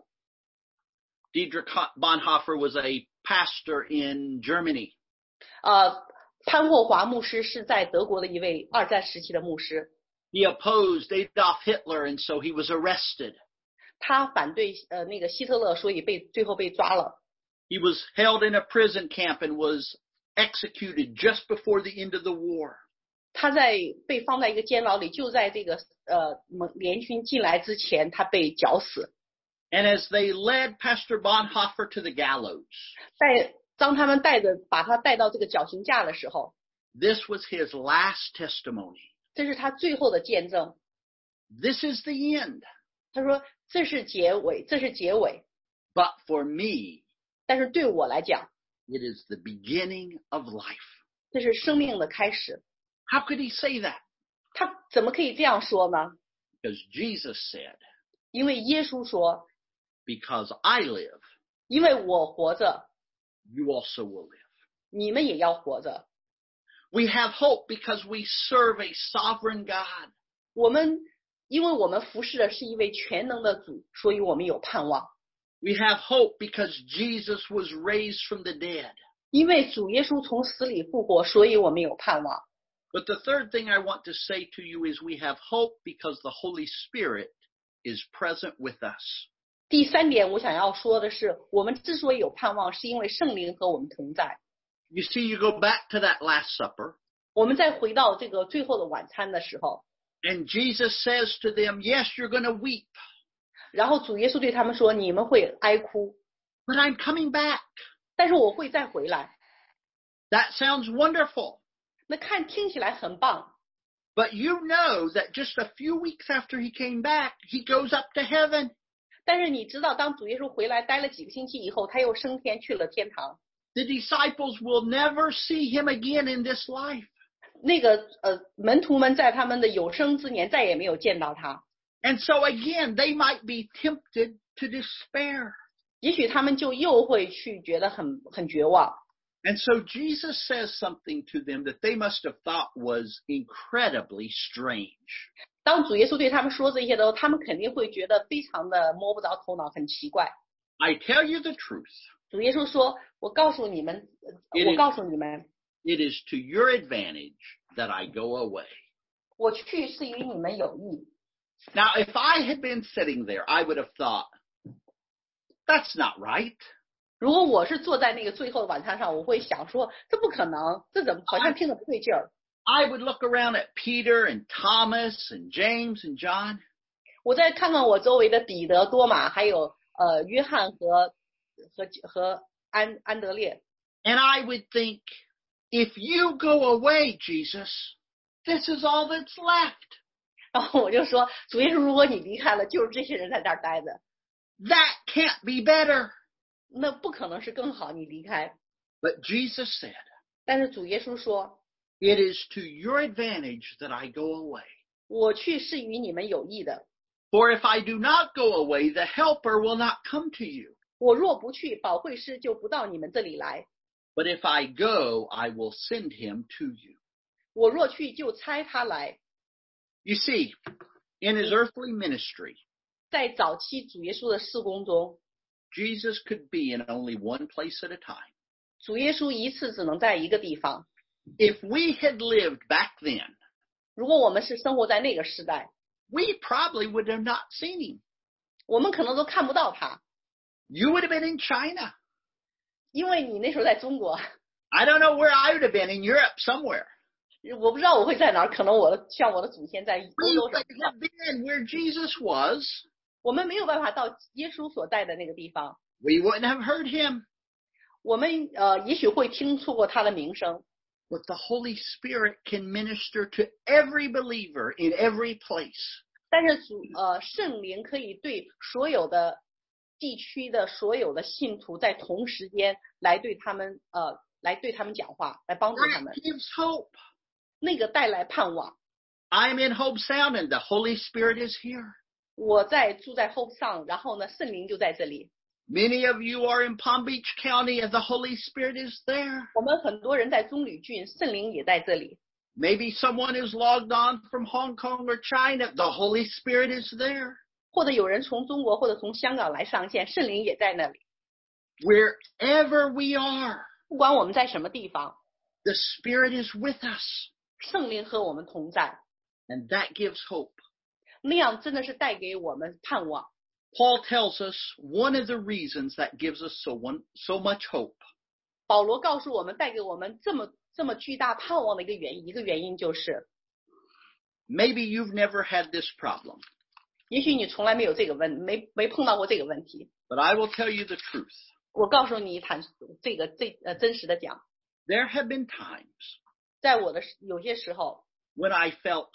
Speaker 1: Dietrich Bonhoeffer was a pastor in Germany.
Speaker 2: 呃，潘霍华牧师是在德国的一位二战时期的牧师，
Speaker 1: He opposed Adolf Hitler, and so he was arrested.
Speaker 2: 他反对呃那个希特勒，所以被最后被抓了。
Speaker 1: He was held in a prison camp and was executed just before the end of the war.
Speaker 2: 他在被放在一个监牢里，就在这个呃联军进来之前，他被绞死。
Speaker 1: And as they led Pastor Bonhoeffer to the gallows,
Speaker 2: 在当他们带着把他带到这个绞刑架的时候，
Speaker 1: this was his last testimony.
Speaker 2: 这是他最后的见证。
Speaker 1: This is the end.
Speaker 2: 他说这是结尾，这是结尾，
Speaker 1: But for me,
Speaker 2: 但是对我来讲，
Speaker 1: it is the beginning of life.
Speaker 2: 这是生命的开始。
Speaker 1: How could he say that?
Speaker 2: 他怎么可以这样说呢？
Speaker 1: Because Jesus said,
Speaker 2: 因为耶稣说，
Speaker 1: because I live,
Speaker 2: 因为我活着，
Speaker 1: you also will live.
Speaker 2: 你们也要活着。
Speaker 1: We have hope because we serve a sovereign God.
Speaker 2: 我们因为我们服侍的是一位全能的主，所以我们有盼望。
Speaker 1: We have hope because Jesus was raised from the dead.
Speaker 2: 因为主耶稣从死里复活，所以我们有盼望。
Speaker 1: But the third thing I want to say to you is we have hope because the Holy Spirit is present with us.
Speaker 2: 第三点，我想要说的是，我们之所以有盼望，是因为圣灵和我们同在。
Speaker 1: You see, you go back to that Last Supper,
Speaker 2: 我们再回到这个最后的晚餐的时候，
Speaker 1: and Jesus says to them, yes, you're going to weep,
Speaker 2: 然后主耶稣对他们说：“你们会哀哭，
Speaker 1: but I'm coming back.
Speaker 2: 但是我会再回来。
Speaker 1: That sounds wonderful. ”
Speaker 2: 那看听起来很棒，
Speaker 1: But you know that just a few weeks after he came back, he goes up to heaven.
Speaker 2: 但是你知道，当主耶稣回来待了几个星期以后，他又升天去了天堂。
Speaker 1: The disciples will never see him again in this life.
Speaker 2: 那个呃门徒们在他们的有生之年再也没有见到他，
Speaker 1: And so again, they might be tempted to despair.
Speaker 2: 也许他们就又会去觉得很很绝望。
Speaker 1: And so Jesus says something to them that they must have thought was incredibly strange.
Speaker 2: 当主耶稣对他们说这些的时候，他们肯定会觉得非常的摸不着头脑，很奇怪。
Speaker 1: I tell you the truth.
Speaker 2: 主耶稣说：“我告诉你们，我告诉你们，
Speaker 1: It is to your advantage that I go away.
Speaker 2: 我去是与你们有益。”
Speaker 1: Now, if I had been sitting there, I would have thought, that's not right.
Speaker 2: 如果我是坐在那个最后的晚餐上，我会想说：“这不可能，这怎么好像听着不对劲儿？”
Speaker 1: I would look around at Peter and Thomas and James and John.
Speaker 2: 我再看看我周围的彼得、多马，还有呃约翰和和和安安德烈。
Speaker 1: And I would think, if you go away, Jesus, this is all that's left.
Speaker 2: 然后我就说，主耶稣，如果你离开了，就是这些人在这儿待着，
Speaker 1: That can't be better.
Speaker 2: 那不可能是更好，你离开。
Speaker 1: But Jesus said,
Speaker 2: 但是主耶稣说，
Speaker 1: it is to your advantage that I go away.
Speaker 2: 我去是与你们有益的，
Speaker 1: For if I do not go away, the helper will not come to you.
Speaker 2: 我若不去，保惠师就不到你们这里来。
Speaker 1: But if I go, I will send him to you.
Speaker 2: 我若去，就差他来。
Speaker 1: You see, in his earthly ministry,
Speaker 2: 在早期主耶稣的事工中，
Speaker 1: Jesus could be in only one place at a time.
Speaker 2: 主耶稣一次只能在一个地方。
Speaker 1: If we had lived back then,
Speaker 2: 如果我们是生活在那个时代，
Speaker 1: we probably would have not seen him.
Speaker 2: 我们可能都看不到他，
Speaker 1: You would have been in China.
Speaker 2: 因为你那时候在中国，
Speaker 1: I don't know where I would have been, in Europe somewhere.
Speaker 2: 我不知道我会在哪儿，可能我的像我的祖先在
Speaker 1: We
Speaker 2: 欧洲
Speaker 1: would
Speaker 2: 什么地方，
Speaker 1: have been where Jesus was.
Speaker 2: 我们没有办法到耶稣所在的那个地方，
Speaker 1: We wouldn't have heard him.
Speaker 2: 我们呃也许会听说过他的名声，
Speaker 1: But the Holy Spirit can minister to every believer in every place.
Speaker 2: 但是主呃圣灵可以对所有的地区的所有的信徒在同时间来对他们呃来对他们讲话，来帮助他
Speaker 1: That
Speaker 2: 们，
Speaker 1: gives hope.
Speaker 2: 那个带来盼望。
Speaker 1: I'm in Hope Sound and the Holy Spirit is here.
Speaker 2: 我在住在 Hope 上，然后呢圣灵就在这里。
Speaker 1: Many of you are in Palm Beach County and the Holy Spirit is there.
Speaker 2: 我们很多人在棕榈郡，圣灵也在这里。
Speaker 1: Maybe someone is logged on from Hong Kong or China. The Holy Spirit is there.
Speaker 2: 或者有人从中国或者从香港来上线，圣灵也在那里。
Speaker 1: Wherever we are,
Speaker 2: 不管我们在什么地方，
Speaker 1: the Spirit is with us.
Speaker 2: 圣灵和我们同在，
Speaker 1: And that gives hope.
Speaker 2: 那样真的是带给我们盼望。
Speaker 1: Paul tells us one of the reasons that gives us so one, so much hope
Speaker 2: 保罗告诉我们，带给我们这么这么巨大盼望的一个原因，一个原因就是，
Speaker 1: maybe you've never had this problem,
Speaker 2: 也许你从来没有这个问，没没碰到过这个问题。
Speaker 1: but I will tell you the truth.
Speaker 2: 我告诉你坦这个这呃真实的讲，
Speaker 1: There have been times
Speaker 2: 在我的有些时候，
Speaker 1: when I felt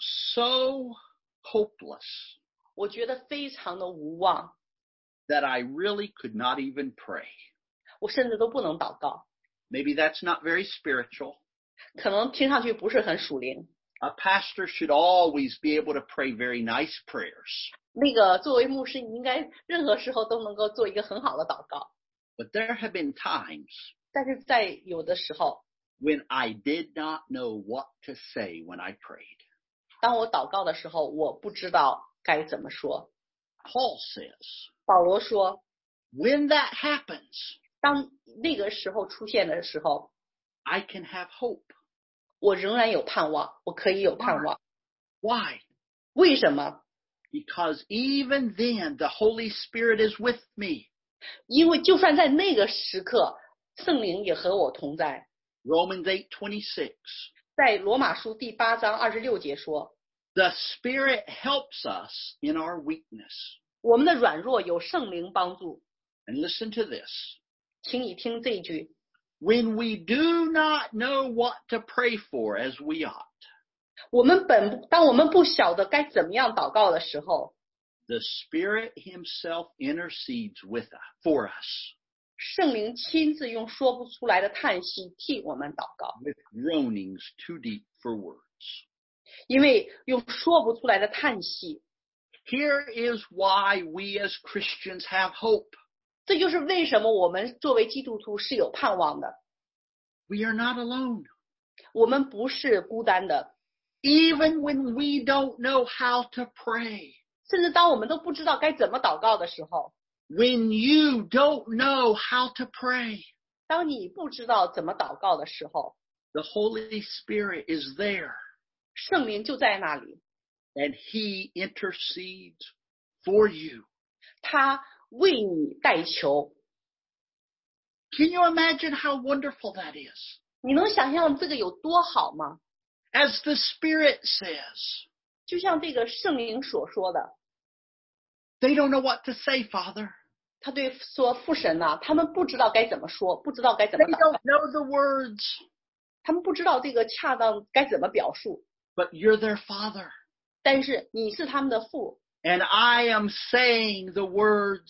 Speaker 1: so hopeless
Speaker 2: 我觉得非常的无望，
Speaker 1: that I really could not even pray.
Speaker 2: 我甚至都不能祷告，
Speaker 1: Maybe that's not very spiritual.
Speaker 2: 可能听上去不是很属灵。
Speaker 1: A pastor should always be able to pray very nice prayers.
Speaker 2: 那个作为牧师，你应该任何时候都能够做一个很好的祷告。
Speaker 1: But there have been times
Speaker 2: 但是在有的时候，
Speaker 1: when I did not know what to say when I prayed.
Speaker 2: 当我祷告的时候，我不知道该怎么说。
Speaker 1: Paul says,
Speaker 2: 保罗说，
Speaker 1: when that happens,
Speaker 2: 当那个时候出现的时候，
Speaker 1: I can have hope.
Speaker 2: 我仍然有盼望，我可以有盼望。
Speaker 1: Why?
Speaker 2: 为什么？
Speaker 1: Because even then the Holy Spirit is with me.
Speaker 2: 因为就算在那个时刻，圣灵也和我同在。
Speaker 1: Romans eight twenty-six.
Speaker 2: 在罗马书第八章二十六节说，
Speaker 1: The Spirit helps us in our weakness.
Speaker 2: 我们的软弱有圣灵帮助。
Speaker 1: And listen to this.
Speaker 2: 请你听这一句，
Speaker 1: When we do not know what to pray for as we ought,
Speaker 2: 我们本当我们不晓得该怎么样祷告的时候，
Speaker 1: the Spirit Himself intercedes with us, for us,
Speaker 2: 圣灵亲自用说不出来的叹息替我们祷告，
Speaker 1: with groanings too deep for words.
Speaker 2: 因为用说不出来的叹息，
Speaker 1: Here is why we as Christians have hope.
Speaker 2: 这就是为什么我们作为基督徒是有盼望的。
Speaker 1: We are not alone.
Speaker 2: 我们不是孤单的，
Speaker 1: Even when we don't know how to pray,
Speaker 2: 甚至当我们都不知道该怎么祷告的时候，
Speaker 1: when you don't know how to pray,
Speaker 2: 当你不知道怎么祷告的时候，
Speaker 1: the Holy Spirit is there
Speaker 2: 圣灵就在那里，
Speaker 1: and He intercedes for you.
Speaker 2: 他为你代求。
Speaker 1: Can you imagine how wonderful that is?
Speaker 2: 你能想象这个有多好吗？
Speaker 1: As the Spirit says,
Speaker 2: 就像这个圣灵所说的，
Speaker 1: they don't know what to say, Father.
Speaker 2: 他对说父神呐、啊，他们不知道该怎么说，不知道该怎么
Speaker 1: They
Speaker 2: 祷
Speaker 1: don't
Speaker 2: 告，
Speaker 1: know the words,
Speaker 2: 他们不知道这个恰当该怎么表述。
Speaker 1: but you're their father.
Speaker 2: 但是你是他们的父，
Speaker 1: And I am saying the words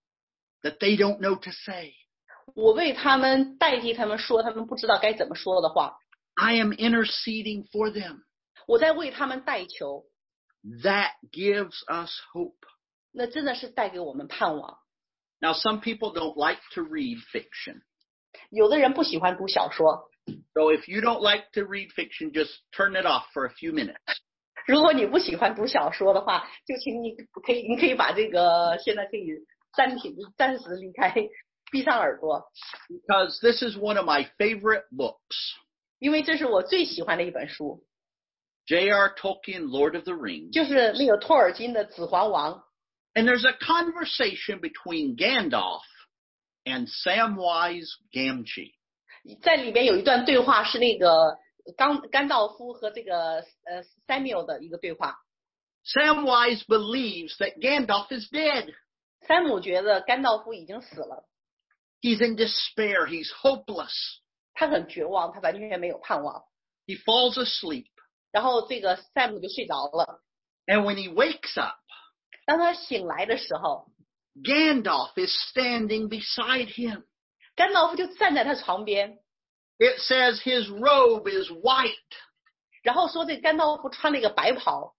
Speaker 1: that they don't know to say.
Speaker 2: 我为他们代替他们说他们不知道该怎么说的话，
Speaker 1: I am interceding for them.
Speaker 2: 我在为他们代求，
Speaker 1: That gives us hope.
Speaker 2: 那真的是带给我们盼望。
Speaker 1: Now, some people don't like to read fiction.
Speaker 2: 有的人不喜欢读小说，
Speaker 1: So if you don't like to read fiction, just turn it off for a few minutes.
Speaker 2: 如果你不喜欢读小说的话，就请你可以，你可以把这个现在可以暂停，暂时离开，闭上耳朵，
Speaker 1: Because this is one of my favorite books.
Speaker 2: 因为这是我最喜欢的一本书，
Speaker 1: J R Tolkien, Lord of the Rings.
Speaker 2: 就是那个托尔金的《指环王》。
Speaker 1: And there's a conversation between Gandalf and Samwise Gamgee.
Speaker 2: 在里边有一段对话是那个甘甘道夫和这个呃 Samuel 的一个对话。
Speaker 1: Samwise believes that Gandalf is dead.
Speaker 2: 山姆觉得甘道夫已经死了，
Speaker 1: He's in despair. He's hopeless.
Speaker 2: 他很绝望，他完全没有盼望。
Speaker 1: He falls asleep.
Speaker 2: 然后这个山姆就睡着了。
Speaker 1: And when he wakes up,
Speaker 2: 当他醒来的时候，
Speaker 1: Gandalf is standing beside him.
Speaker 2: 甘道夫就站在他床边，
Speaker 1: It says his robe is white.
Speaker 2: 然后说这甘道夫穿了一个白袍，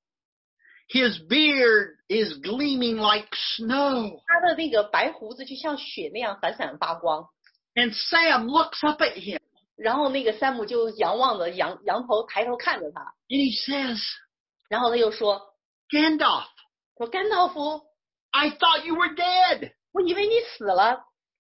Speaker 1: His beard is gleaming like snow.
Speaker 2: 他的那个白胡子就像雪那样闪闪发光。
Speaker 1: And Sam looks up at him
Speaker 2: 然后那个山姆就仰望着仰仰头抬头看着他，
Speaker 1: and he says,
Speaker 2: 然后他又说
Speaker 1: Gandalf,
Speaker 2: 说甘道夫，
Speaker 1: I thought you were dead.
Speaker 2: 我以为你死了，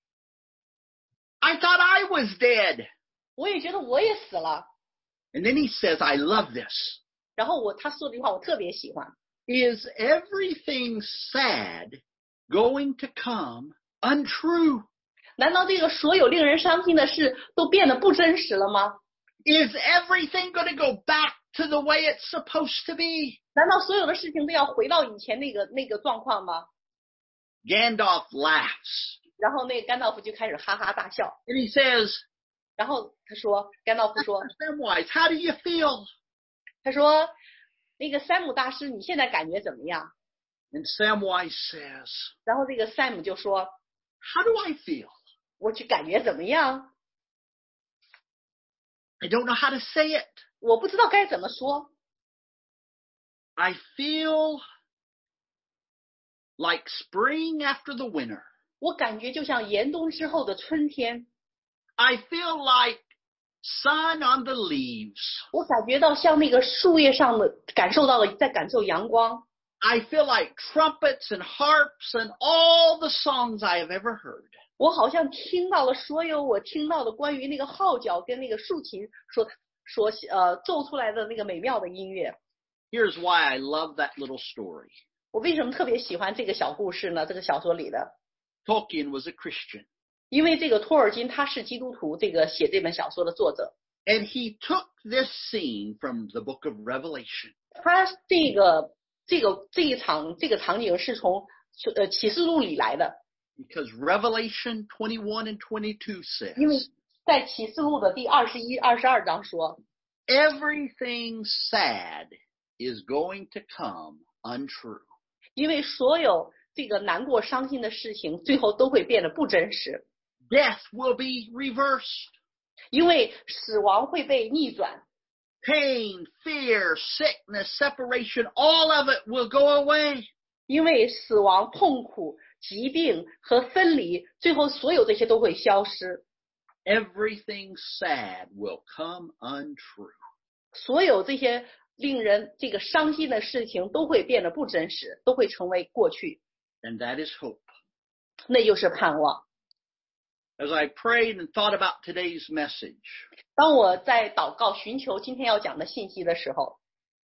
Speaker 1: I thought I was dead.
Speaker 2: 我也觉得我也死了。
Speaker 1: And then he says, I love this.
Speaker 2: 然后我他说这句话我特别喜欢，
Speaker 1: Is everything sad going to come untrue?
Speaker 2: 难道这个所有令人伤心的事都变得不真实了吗？
Speaker 1: Is everything going to go back to the way it's supposed to be?
Speaker 2: 难道所有的事情都要回到以前那个那个状况吗？
Speaker 1: Gandalf laughs
Speaker 2: 然后那个甘道夫就开始哈哈大笑，
Speaker 1: and he says,
Speaker 2: 然后他说，甘道夫说，
Speaker 1: Samwise, how do you feel?
Speaker 2: 他说那个山姆大师你现在感觉怎么样？
Speaker 1: And Samwise says,
Speaker 2: 然后这个山姆就说，
Speaker 1: how do I feel?
Speaker 2: 我去感觉怎么样？
Speaker 1: I don't know how to say it.
Speaker 2: 我不知道该怎么说。
Speaker 1: I feel like spring after the winter.
Speaker 2: 我感觉就像严冬之后的春天，
Speaker 1: I feel like sun on the leaves.
Speaker 2: 我感觉到像那个树叶上的，感受到了在感受阳光。
Speaker 1: I feel like trumpets and harps and all the songs I have ever heard.
Speaker 2: 我好像听到了所有我听到的关于那个号角跟那个竖琴所所呃奏出来的那个美妙的音乐。
Speaker 1: Here's why I love that little story.
Speaker 2: 我为什么特别喜欢这个小故事呢？这个小说里的，
Speaker 1: Tolkien was a Christian.
Speaker 2: 因为这个托尔金他是基督徒，这个写这本小说的作者，
Speaker 1: And he took this scene from the book of Revelation.
Speaker 2: 他这个这个这一场这个场景是从呃启示录里来的，
Speaker 1: Because Revelation twenty-one and twenty-two says,
Speaker 2: 因为在启示录的第二十一、二十二章说，
Speaker 1: everything sad is going to come untrue.
Speaker 2: 因为所有这个难过、伤心的事情，最后都会变得不真实，
Speaker 1: Death will be reversed.
Speaker 2: 因为死亡会被逆转，
Speaker 1: Pain, fear, sickness, separation, all of it will go away.
Speaker 2: 因为死亡、痛苦、疾病和分离，最后所有这些都会消失，
Speaker 1: Everything sad will come untrue.
Speaker 2: 所有这些令人这个伤心的事情都会变得不真实，都会成为过去，
Speaker 1: And that is hope.
Speaker 2: 那就是盼望。
Speaker 1: As I prayed and thought about today's message,
Speaker 2: 当我在祷告寻求今天要讲的信息的时候，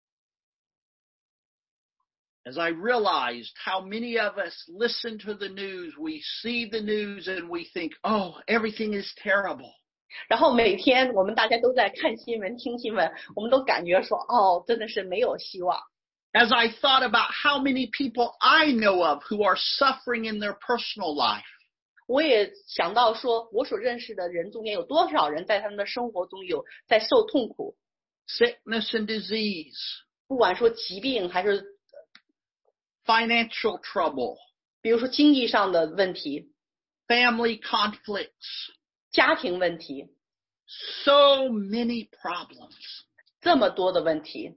Speaker 1: as I realized how many of us listen to the news, we see the news and we think, oh, everything is terrible.
Speaker 2: 然后每天我们大家都在看新闻、听新闻，我们都感觉说，哦，真的是没有希望。
Speaker 1: As I thought about how many people I know of who are suffering in their personal life,
Speaker 2: 我也想到说，我所认识的人中间有多少人在他们的生活中有在受痛苦，
Speaker 1: sickness and disease,
Speaker 2: 不管说疾病还是
Speaker 1: financial trouble,
Speaker 2: 比如说经济上的问题、
Speaker 1: family conflicts,
Speaker 2: 家庭问题，
Speaker 1: so many problems.
Speaker 2: 这么多的问题，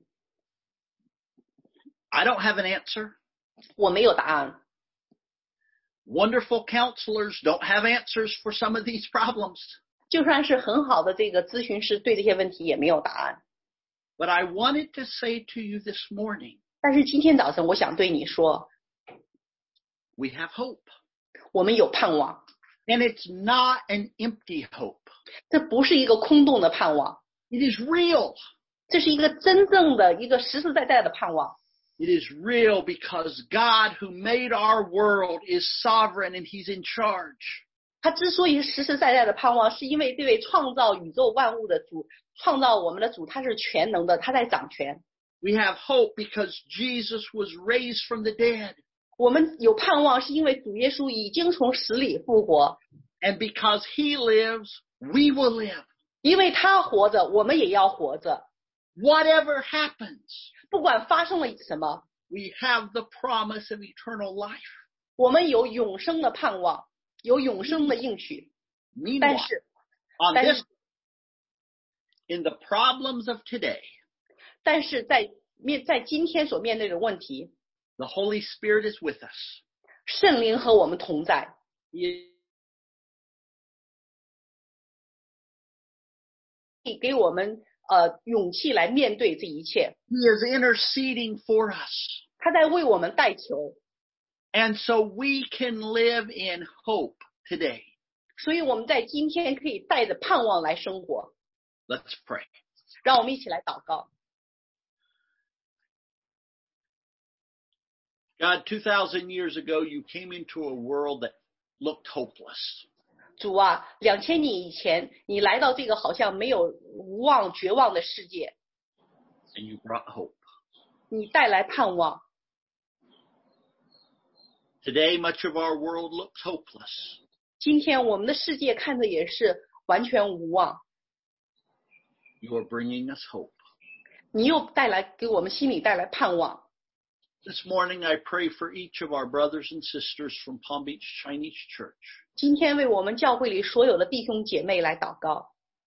Speaker 1: I don't have an answer.
Speaker 2: 我没有答案。
Speaker 1: Wonderful counselors don't have answers for some of these problems.
Speaker 2: 就算是很好的这个咨询师，对这些问题也没有答案。
Speaker 1: But I wanted to say to you this morning,
Speaker 2: 但是今天早晨我想对你说，
Speaker 1: we have hope.
Speaker 2: 我们有盼望，
Speaker 1: And it's not an empty hope.
Speaker 2: 这不是一个空洞的盼望，
Speaker 1: It is real.
Speaker 2: 这是一个真正的一个实实在在的盼望。
Speaker 1: It is real because God who made our world is sovereign and he's in charge.
Speaker 2: 他之所以是实实在在的盼望，是因为这位创造宇宙万物的主，创造我们的主，他是全能的，他在掌权。
Speaker 1: We have hope because Jesus was raised from the dead.
Speaker 2: 我们有盼望，是因为主耶稣已经从死里复活，
Speaker 1: And because he lives, we will live.
Speaker 2: 因为他活着，我们也要活着。
Speaker 1: Whatever happens,
Speaker 2: 不管发生了什么，
Speaker 1: we have the promise of eternal life.
Speaker 2: 我们有永生的盼望，有永生的应许。 但
Speaker 1: Meanwhile,
Speaker 2: 是，
Speaker 1: on
Speaker 2: 但
Speaker 1: this,
Speaker 2: 是，
Speaker 1: in the problems of today,
Speaker 2: 但是在面在今天所面对的问题，
Speaker 1: the Holy Spirit is with us.
Speaker 2: 圣灵和我们同在，
Speaker 1: He
Speaker 2: 给我们呃勇气来面对这一切。
Speaker 1: He is interceding for us.
Speaker 2: 他在为我们代求，
Speaker 1: And so we can live in hope today.
Speaker 2: 所以我们在今天可以带着盼望来生活。
Speaker 1: Let's pray.
Speaker 2: 让我们一起来祷告。
Speaker 1: God, two thousand years ago, you came into a world that looked hopeless.
Speaker 2: 主啊，两千年以前，你来到这个好像没有无望、绝望的世界，
Speaker 1: And you brought hope.
Speaker 2: 你带来盼望。
Speaker 1: Today, much of our world looks hopeless.
Speaker 2: 今天我们的世界看着也是完全无望，
Speaker 1: You are bringing us hope.
Speaker 2: 你又带来给我们心里带来盼望。
Speaker 1: This morning, I pray for each of our brothers and sisters from Palm Beach Chinese Church.
Speaker 2: 今天为我们教会里所有的弟兄姐妹来祷告。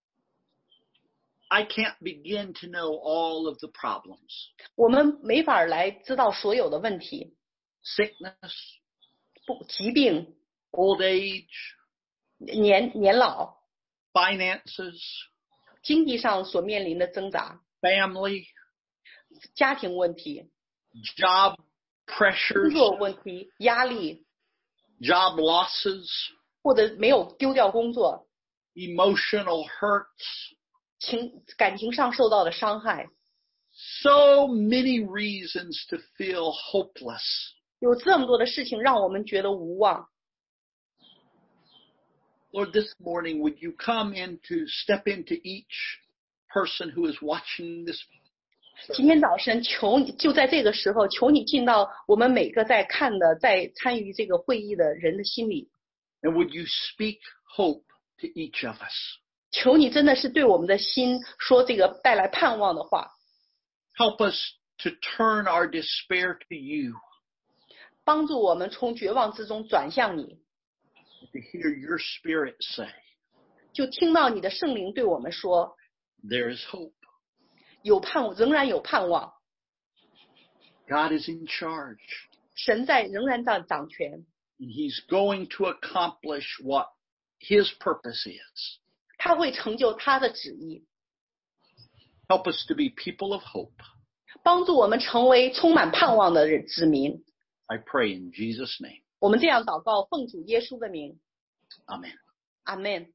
Speaker 1: I can't begin to know all of the problems.
Speaker 2: 我们没法来知道所有的问题，
Speaker 1: Sickness,
Speaker 2: 不疾病、
Speaker 1: old age,
Speaker 2: 年年老、
Speaker 1: finances,
Speaker 2: 经济上所面临的挣扎、
Speaker 1: family,
Speaker 2: 家庭问题、
Speaker 1: job
Speaker 2: 工
Speaker 1: pressures,
Speaker 2: 作问题、压力，
Speaker 1: job losses,
Speaker 2: 或者没有丢掉工作，
Speaker 1: emotional hurts.
Speaker 2: 情感情上受到的伤害，
Speaker 1: So many reasons to feel hopeless.
Speaker 2: 有这么多的事情让我们觉得无望。
Speaker 1: Lord, this morning, would you come into, step into each person who is watching this?
Speaker 2: 今天早晨，求你就在这个时候，求你进到我们每个在看的、在参与这个会议的人的心里，
Speaker 1: And would you speak hope to each of us?
Speaker 2: 求你真的是对我们的心说这个带来盼望的话，
Speaker 1: Help us to turn our despair to you,
Speaker 2: 帮助我们从绝望之中转向你，
Speaker 1: to hear your spirit say,
Speaker 2: 就听到你的圣灵对我们说，
Speaker 1: there is hope.
Speaker 2: 有盼望，仍然有盼望，
Speaker 1: God is in charge,
Speaker 2: 神在仍然在掌权，
Speaker 1: and he's going to accomplish what his purpose is.
Speaker 2: 他会成就他的旨意，
Speaker 1: Help us to be people of hope.
Speaker 2: 帮助我们成为充满盼望的人子民。
Speaker 1: I pray in Jesus' name.
Speaker 2: 我们这样祷告，奉主耶稣的名，
Speaker 1: Amen.
Speaker 2: 阿们。